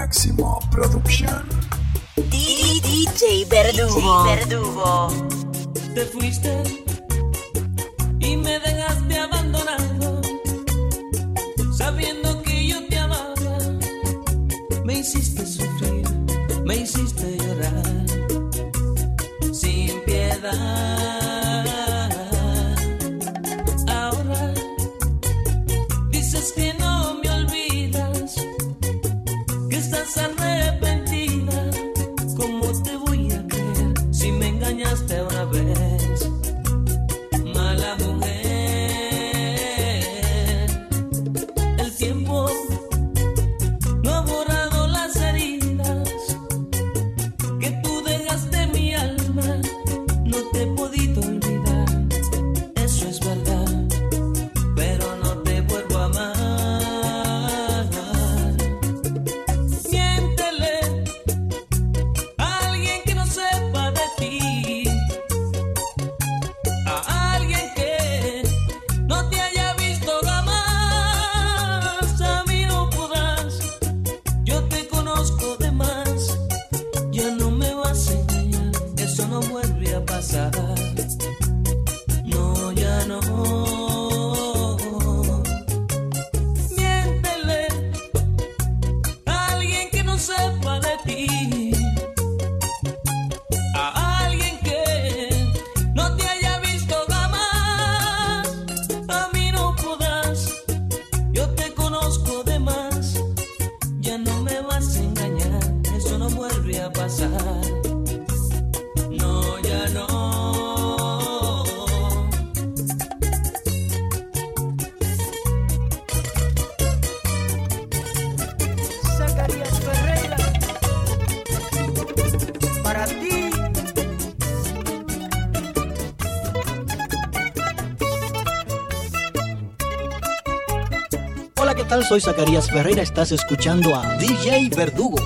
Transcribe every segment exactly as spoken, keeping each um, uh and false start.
Máximo Producción. D J Verdugo. Verdugo. Te fuiste y me dejaste abandonado, sabiendo que yo te amaba. Me hiciste sufrir, me hiciste llorar, sin piedad. Ahora dices que no me olvidas, que estás arrepentida. ¿Cómo te voy a creer si me engañaste una vez? Mala mujer, el tiempo no ha borrado las heridas que tú dejaste en mi alma. No te he podido olvidar, eso es verdad, pero no te vuelvo a amar. Miéntele a alguien que no sepa de ti, a alguien que no te haya visto jamás. A mí no podrás, yo te conozco de más. Ya no me vas a engañar, eso no vuelve a pasar. No, ya no. Miéntele a alguien que no sepa de ti, a alguien que no te haya visto jamás. A mí no podrás, yo te conozco de más. Ya no me vas a engañar, eso no vuelve a pasar. No, ya no. Zacarías Ferreira, para ti. Hola, ¿qué tal? Soy Zacarías Ferreira, estás escuchando a D J Verdugo.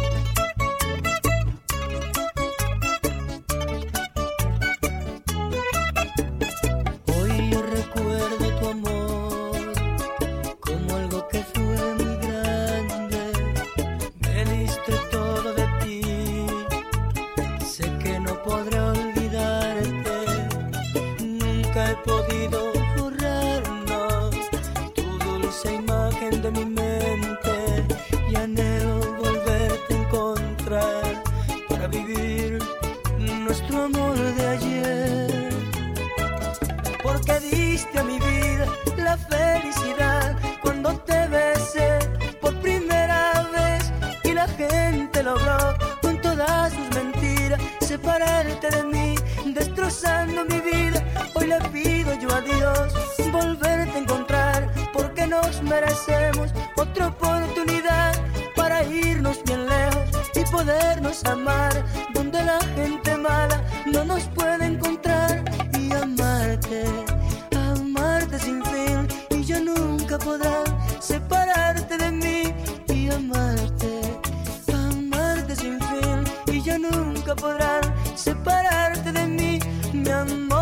Hoy yo recuerdo tu amor como algo que fue muy grande. Me diste todo de ti, sé que no podré olvidarte. Nunca he podido borrarnos tu dulce imagen de mi mente, y anhelo volverte a encontrar para vivir nuestro amor de ayer. Porque diste a mi vida la felicidad cuando te besé por primera vez, y la gente logró con todas sus mentiras separarte de mí, destrozando mi vida. Hoy le pido yo a Dios volverte a encontrar, porque nos merecemos otra oportunidad para irnos bien lejos y podernos amar, donde la gente mala no nos puede encontrar. Y amarte, amarte sin fin, y ya nunca podrán separarte de mí. Y amarte, amarte sin fin, y ya nunca podrán separarte de mí, mi amor.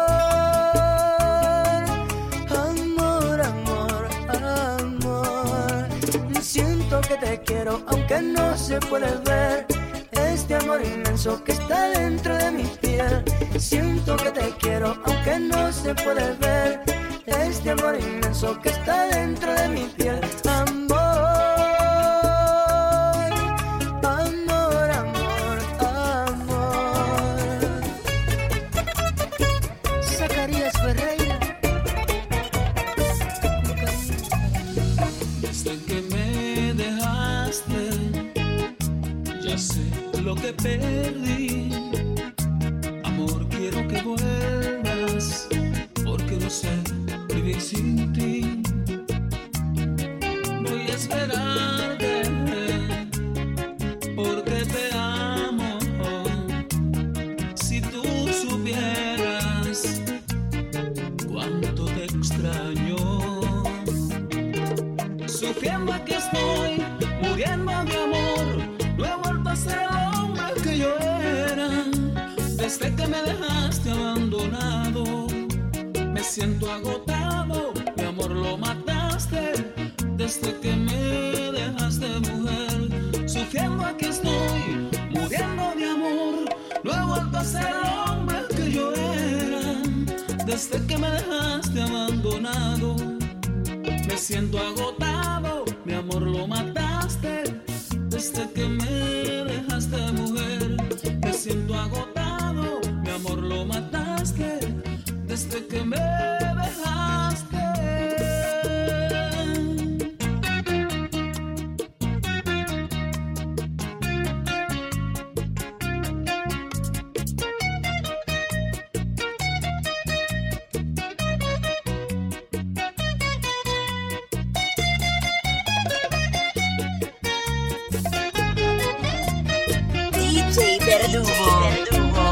Amor, amor, amor. Siento que te quiero aunque no se puede ver, este amor inmenso que está dentro de mi piel. Siento que te quiero aunque no se puede ver, este amor inmenso que está dentro de mi piel. Amor, amor, amor, amor. Zacarías Ferreira. Desde que me dejaste, ya sé lo que perdí. Amor, quiero que vuelvas, porque no sé vivir sin ti. Voy a esperarte, porque te amo. Si tú supieras cuánto te extraño. Sufriendo aquí estoy, muriendo de amor. No he vuelto a ser el hombre que yo era. Desde que me dejaste abandonado, me siento agotado. Mi amor, lo mataste. Desde que me dejaste, mujer, sufriendo vuelto a ser el hombre que yo era. Desde que me dejaste abandonado, me siento agotado, mi amor lo mataste. Desde que me dejaste, mujer, me siento agotado, mi amor lo mataste. Desde que me dejaste. D J Verdugo. Verdugo.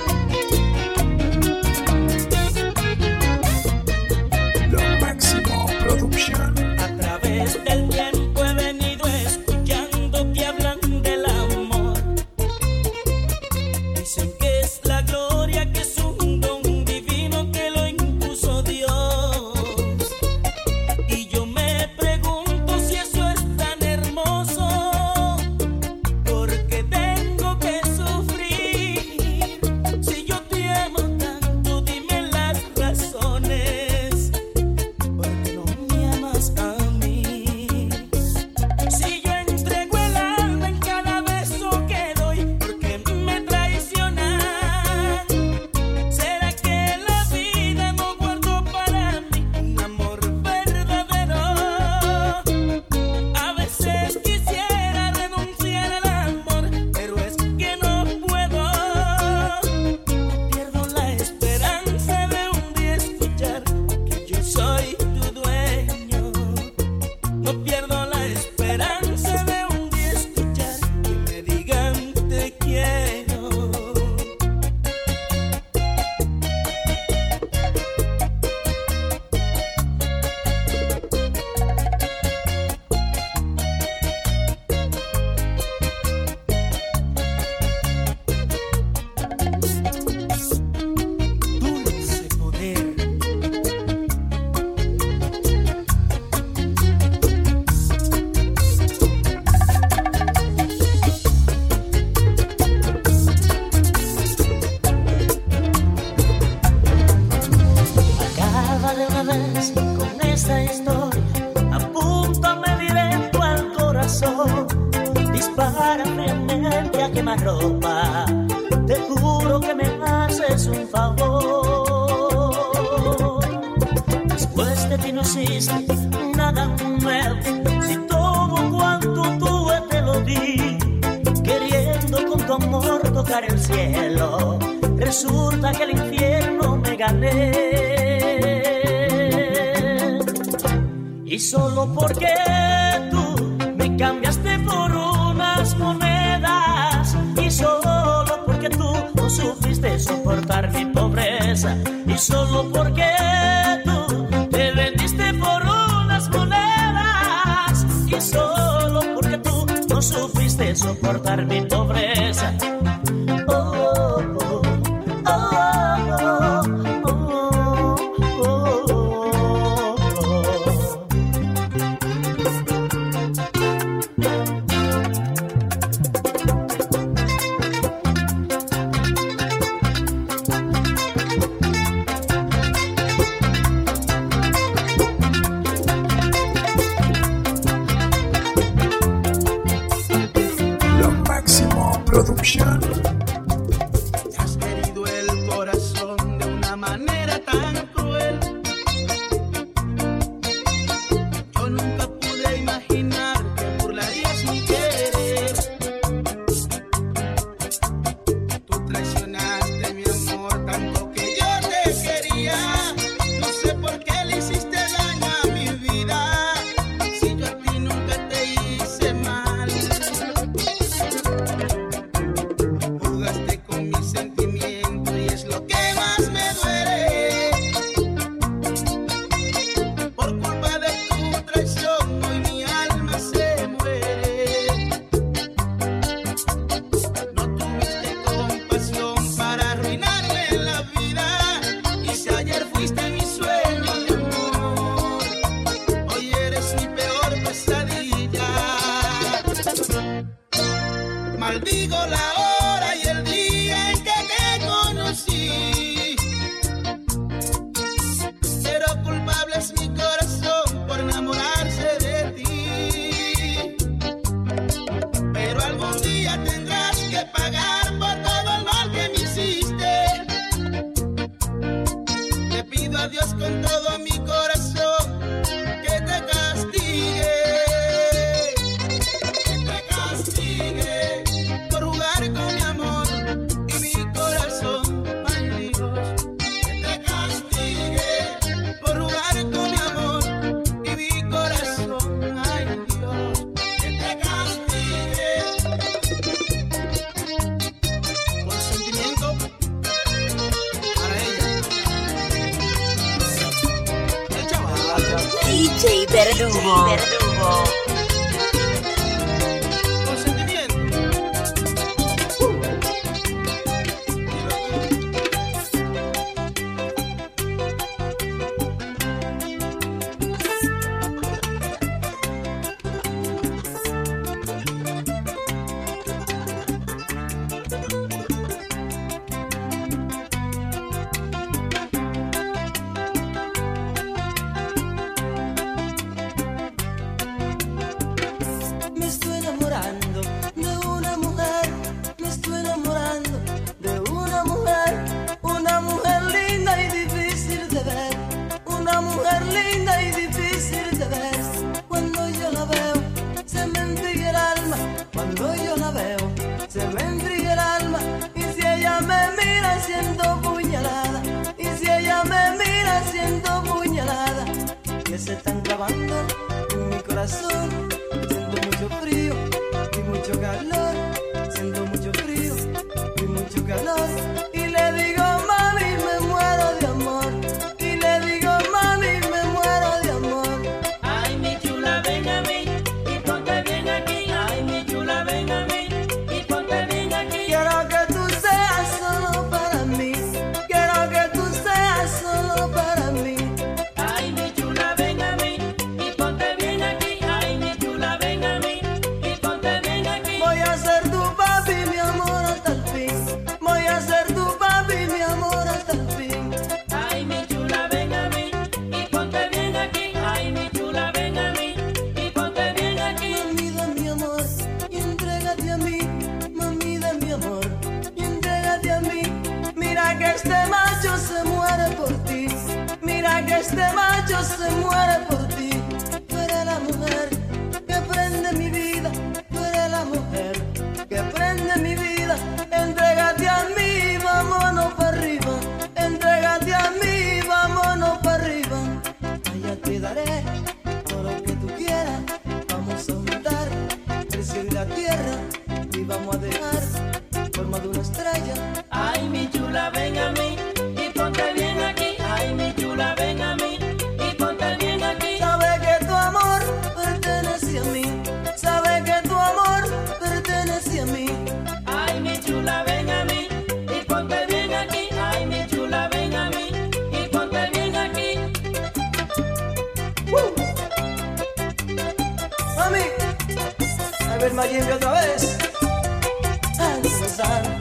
Lo máximo producción. A través del tiempo he venido escuchando que hablan del amor. Dicen que es la gloria, que es un don divino que lo impuso Dios. Y yo me pregunto si eso es tan hermoso, porque tengo que sufrir. Si yo te amo tanto, dime las razones. ¿Por qué no me amas a mí? Si yo entrego el alma en cada beso que doy, ¿por qué me traicionas? ¿Será que la vida no guardó para mí un amor verdadero? A veces quisiera renunciar al amor, pero es que no puedo. No pierdo la esperanza de un día escuchar que yo soy tu dueño. No pierdo la esperanza de un día escuchar que me digan te quiero. Dulce poder. Acaba de una vez con esta historia, apúntame directo al corazón, dispara fríamente a quemarropa, te juro que me haces un favor. Después de ti no existe nada nuevo, si todo cuanto tuve te lo di, queriendo con tu amor tocar el cielo, resulta que el infierno me gané. Y solo porque tú me cambiaste por unas monedas, y solo porque tú no supiste soportar mi pobreza, y solo porque tú te vendiste por unas monedas, y solo porque tú no supiste soportar mi pobreza. Oh, oh, oh, oh, oh, oh, oh, oh. Lo máximo producción. Has herido el corazón de una manera tan cruel. Yo nunca pude imaginar que burlarías mi querer. Tú traicionaste mi amor tanto que yo te quería. No sé por qué le hiciste daño a mi vida, si yo a ti nunca te hice mal. Jugaste con mi sentimiento y es lo que más me duele. Por culpa de tu traición hoy mi alma se muere. No tuviste compasión para arruinarme la vida, y si ayer fuiste mi sueño de amor, hoy eres mi peor pesadilla. Maldigo la hora y el día en que te aplauso para ella. El chaval. D J Verdugo. Verdugo. Se están clavando en mi corazón. Siento mucho frío y mucho calor. Siento mucho frío y mucho calor. Y le digo, mami, me muero de amor. Y le digo, mami, me muero de amor. Ay, mi chula, ven a mí y ponte bien aquí. Ay, mi chula, ven a mí y ponte bien aquí. Quiero que tú seas solo para mí. Quiero que tú seas solo para mí. Ay, mi chula, ven a mí y ponte bien aquí. Ay, mi chula, ven a mí y ponte bien aquí. Voy a ser tu papi, mi amor, hasta el fin. Voy a ser tu papi, mi amor, hasta el fin. Ay, mi chula, ven a mí y ponte bien aquí. Ay, mi chula, ven a mí y ponte bien aquí. Mami de mi amor, y entrégate a mí. Mami de mi amor, y entrégate a mí. Mira que este macho se muere por ti. Mira que este macho se muere por ti. Tú eres la mujer que prende mi vida. Tú eres la mujer que prende mi vida. Entrégate a mí, vámonos para arriba. Entrégate a mí, vámonos para arriba. Allá te daré todo lo que tú quieras. Vamos a juntar el cielo y la tierra y vamos a dejar forma de una estrella. Ay, mi chula, ven a mí y ponte bien aquí. Ay, mi chula, ven a mí y ponte bien aquí. Sabe que tu amor pertenece a mí. Sabe que tu amor pertenece a mí. Ay, mi chula, ven a mí y ponte bien aquí. Ay, mi chula, ven a mí y ponte bien aquí. ¡Uh! Mami, a ver Mayimbe otra vez. Ay, Susana.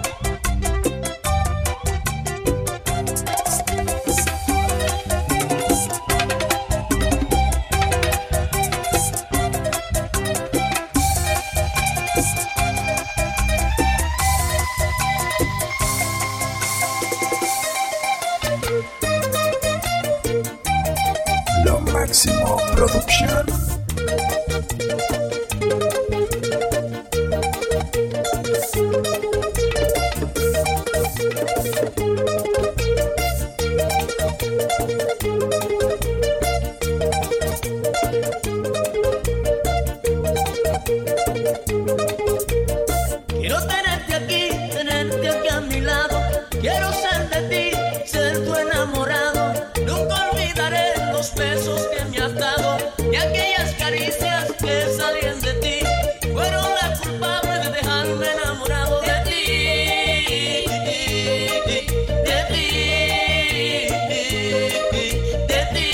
Lo Máximo Production. Quiero tenerte aquí, tenerte aquí a mi lado. Quiero ser de ti, ser tu enamorado. Nunca olvidaré los besos que me has dado y aquellas caricias que salían de ti. Fueron las culpables de dejarme enamorado de ti, de ti, de ti.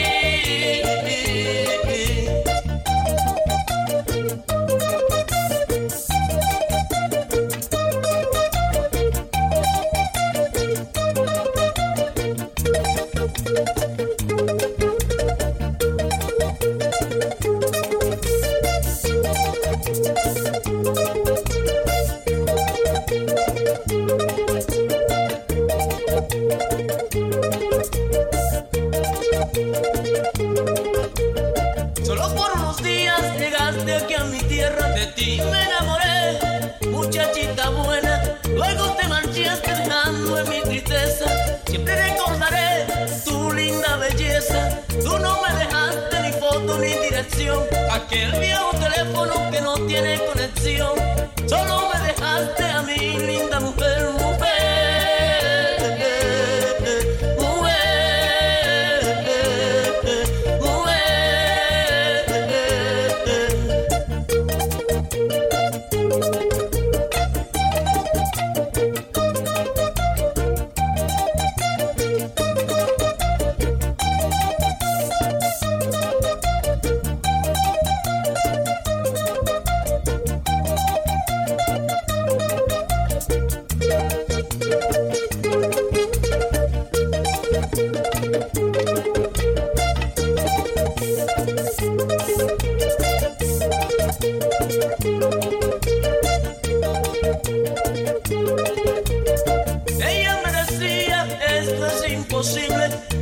Solo por unos días llegaste aquí a mi tierra. De ti me enamoré, muchachita buena. Luego te marchaste dejando en mi tristeza. Siempre recordaré tu linda belleza. Tú no me dejaste ni foto ni dirección. Aquel viejo teléfono que no tiene conexión. Solo me dejaste a mi linda mujer, mujer.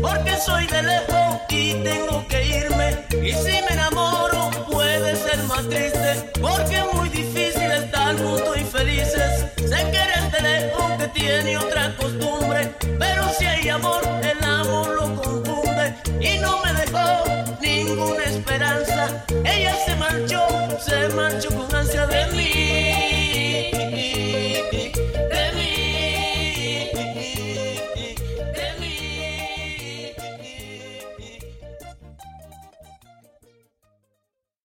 porque soy de lejos y tengo que irme. Y si me enamoro puede ser más triste, porque es muy difícil estar juntos y felices. Sé que eres de lejos, que tiene otra costumbre, pero si hay amor, el amor lo confunde y no me dejó ninguna esperanza.